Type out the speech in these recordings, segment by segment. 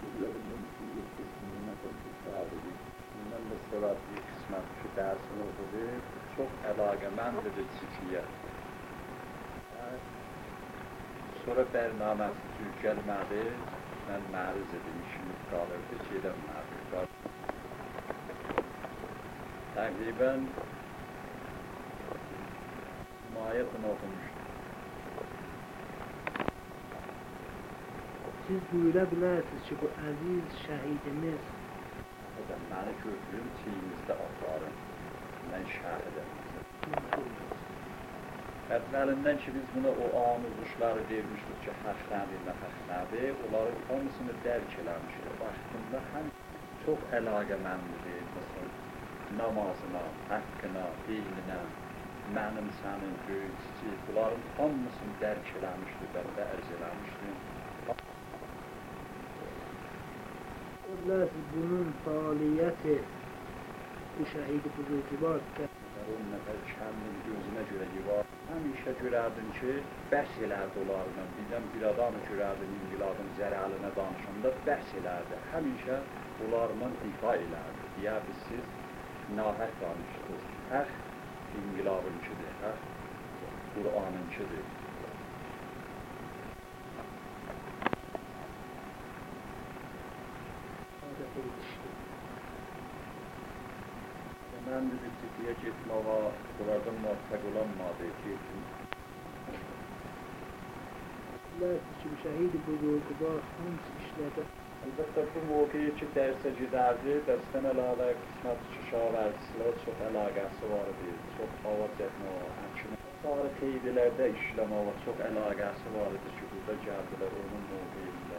من به صورت bir qismət ki, dərsini oxudu, çox əlaqəməndir çifiyə. Sonra bərnaməsi tür gəlmədi, mən məruz edim, işimiz qalırdı ki, edəmədi. Təqribən mayətini oxumuşdu. Siz buyura bilərsiniz ki, bu əziz şəhidimiz Məni götürün, çiyinizdə aparın. Mən şəhidəm. Əvvəlindən ki, biz buna o amuzuşları vermişdik ki, haq nədir, nə haq nədir, onların hamısını dərk eləmişdir. Vaxtında həm çox əlaqəməndir, məsələn, namazına, haqqına, dininə, mənim, sənin, böyük, kiçik, bunların hamısını dərk eləmişdir, və ərz eləmişdir. bunun fəaliyyəti bu şəhid buzurqubad On nəfər kəndin gözünə görə yuvar. Həmişə görərdin ki, bəs elərdi onlarla. Birdən bir adam görərdin İnqilabın zərəlinə danışanda bəs elərdi. Həmişə onlarla ifa elərdi. Deyərdi, siz nahək danışdınız. Haq İnqilabınkidir, haq Qur'anınkidir. Mən bir tipiyə getməva, buradan muvaffəq olanmadı, getdim. Bilərsiz ki, şəhid buzurqubad hamısı işlədi. Əlbəttə, bu mövqeyi ki, dərsə gedərdi, dərsdən əlavə qismət şişavərdisilə çox əlaqəsi var idi, çox hava çəkməva, həmçinin tarix qeydilərdə işləməva çox əlaqəsi var idi ki, burada gəldilər onun mövqeyində.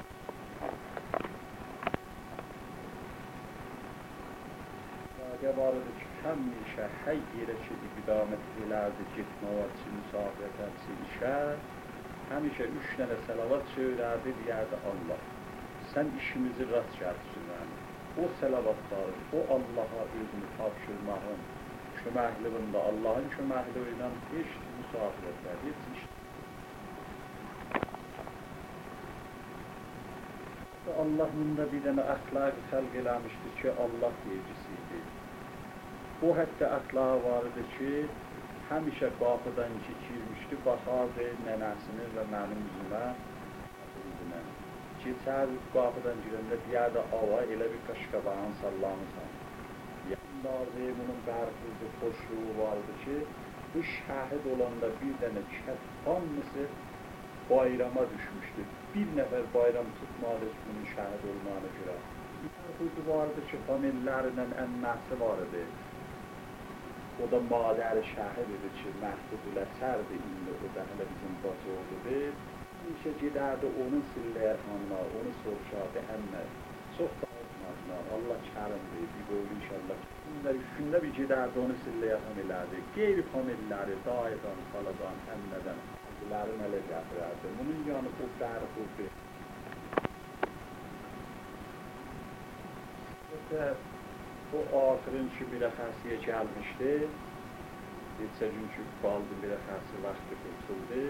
Əlaqə var idi ki, həmişə hər yerə ki, iqdamət elərdi, getməva üçün, müsafiyyətə üçün işə, həmişə 3 dənə səlavat söylərdi, deyərdi Allah. Sən işimizi rast gəldirsən, o səlavatları, o Allaha özünü tapşırmağın köməkliyində, Allahın köməkliyi ilə heç müsafiyyətlər, heç iş. Allah bunda bir dənə əxlaq xəlq eləmişdir ki, Allah deyicisidir. O hətta əxlağı var idi ki, həmişə qapıdan ki, girmişdi, baxardı nənəsinin və mənim üzümə, Keçər qapıdan girəndə deyərdi, ava elə bir qaşqabağın sallamısan. Yandardı, bunun bərqizli, xoşluğu vardı ki, bu şəhid olanda bir dənə kənd hamısı bayrama düşmüşdür. Bir nəfər bayram tutmadı bunun şəhid olmağına görə. Bir vardı ki, famillərlə əmməsi var idi. O da madəri şəhid idi ki, Məhdudul Əsərdir, indi o da hələ bizim bacı oldu. İşə gedərdi, onun silləyərhanına, onu soruşardı, əmmə, çox dağıtmazlar, Allah kərimdir, bir qoylu inşallah. Günlər üçündə bir gedərdi, onu silləyərhan elərdi. Qeyri familləri, dayıdan, xaladan, əmmədən, bunları nələ gətirərdi. Bunun yanı o bərxurdu. O axırın ki, bir əxəsiyə gəlmişdi, neçə gün ki, qaldı bir əxəsi vaxtı qurtuldu.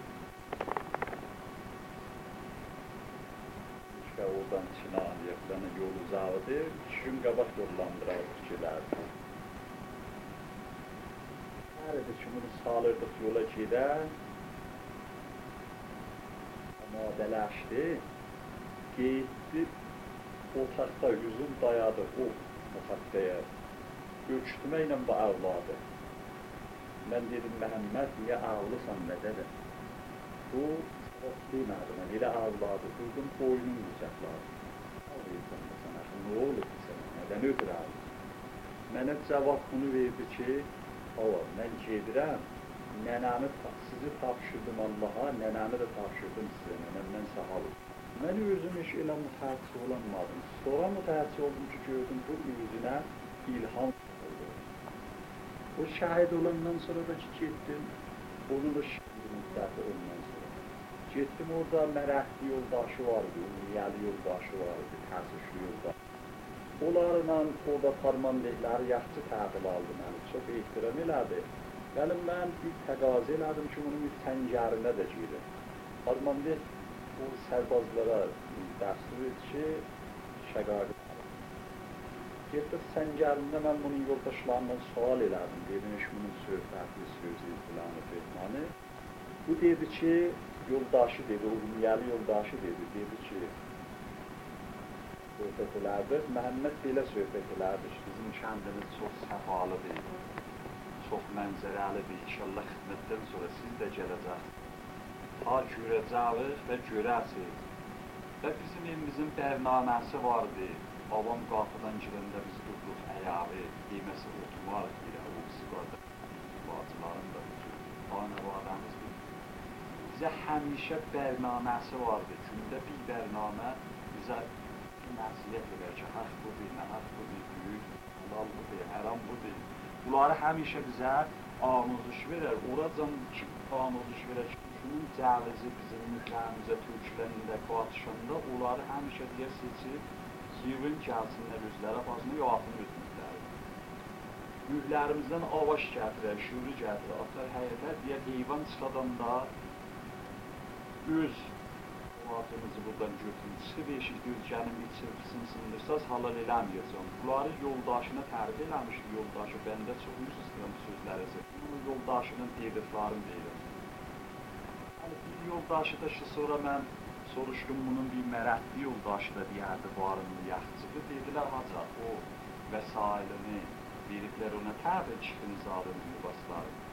Oradan Çinə Aliyaklarına yol uzağıdı, 2 gün qabaq yollandırardı gelərdi. Hər idi ki, bunu salırdıq yola gedə, amadələşdi, getdi, otaqda yüzün dayadı o otaqdaya, ölçtüməklə bu ağladı. Mən dedim, Məhəmməd, niyə ağlısan nədədir? Bu, demədi, mən elə ağladı, durdum, boynum qıcaqladı. Ağlayırsan da sən, axı, nə olub sənə, nədən ödür ağlı? Mənə cavab bunu verdi ki, mən gedirəm, nənəni, sizi tapşırdım Allaha, nənəni də tapşırdım sizə, nənəmdən sağal olun. Mən özüm heç elə mütəhəssü olanmadım. Sonra mütəhəssü oldum ki, gördüm, bu üzünə ilham oldu. O şəhid olandan sonra da ki, getdim, onu da şəhid müddəti ondan sonra. Getdim, orada mərəhli yoldaşı vardı, ümiyyəli yoldaşı vardı, tərsişli yoldaşı. Onlarla orada farmandehləri yaxşı təqil aldı məni, çox ehtiram elədi. Bəli, mən bir təqazı elədim ki, bunun bir səngərinə də girim. Farmandeh o sərbazlara dəstur et ki, şəqaqı. Getdi səngərində mən bunun yoldaşlarından sual elədim. Dedim, bunun söhbətli sözü filanı fehmanı. Bu dedi ki, yoldaşı dedi, o ümumiyyəli yoldaşı dedi. Dedi ki, söhbət elərdik. Məhəmməd belə söhbət elərdik. Bizim kəndimiz çox səfalıdır, çox mənzərəlidir. İnşallah xidmətdən sonra siz də gələcəksiniz. Ta görəcəksiniz və görəsiniz. Və bizim evimizin bərnaməsi vardı. Babam qapıdan girəndə biz durduq əyağı, yeməsi oturmarıq bir o siqarda. Bacıların da anəvadəmiz bizə həmişə bərnaməsi vardı. Gündə bir bərnamə bizə nəsiyyət edər ki, haq budur, nə haq budur, büyük, halal budur, həram budur. Bunları həmişə bizə amuzuş verər. Oracan ki, amuzuş verər ki, şunun cəvizi bizim mühlərimizə türklərində, qatışında onları həmişə deyə seçib yığın gəlsinlər özlərə bazını yoxunu özmükləri. Mühlərimizdən avaş gətirər, şüurü gətirər, atar həyətlər deyər, heyvan çıxadanda öz vaatımızı buradan götürün, çıxıb eşik gözgənim içirsin sındırsaz halal eləməyəcəm. Bunları yoldaşına tərif eləmişdi, yoldaşı bəndə çox yüz istəyəm sözlərizi. Bunu yoldaşının dediklarını deyirəm. Bir yoldaşı da ki, sonra mən soruşdum, bunun bir mərətli yoldaşı da deyərdi, varımlı yaxçıdır. Dedilər, haca, o vəsailini veriblər ona təbi çıxın zadının yuvasları.